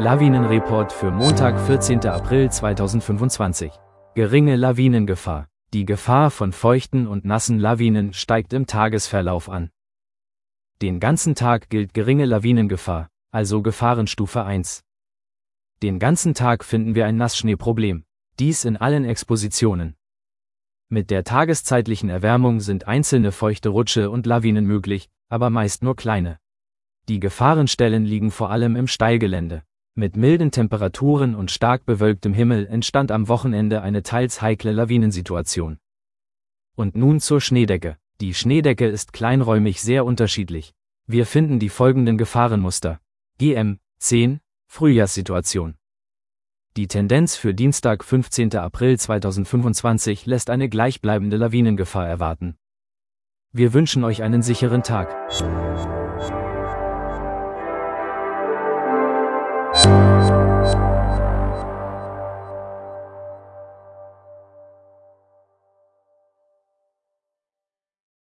Lawinenreport für Montag, 14. April 2025. Geringe Lawinengefahr. Die Gefahr von feuchten und nassen Lawinen steigt im Tagesverlauf an. Den ganzen Tag gilt geringe Lawinengefahr, also Gefahrenstufe 1. Den ganzen Tag finden wir ein Nassschneeproblem, dies in allen Expositionen. Mit der tageszeitlichen Erwärmung sind einzelne feuchte Rutsche und Lawinen möglich, aber meist nur kleine. Die Gefahrenstellen liegen vor allem im Steilgelände. Mit milden Temperaturen und stark bewölktem Himmel entstand am Wochenende eine teils heikle Lawinensituation. Und nun zur Schneedecke. Die Schneedecke ist kleinräumig sehr unterschiedlich. Wir finden die folgenden Gefahrenmuster. GM10 Frühjahrssituation. Die Tendenz für Dienstag, 15. April 2025 lässt eine gleichbleibende Lawinengefahr erwarten. Wir wünschen euch einen sicheren Tag.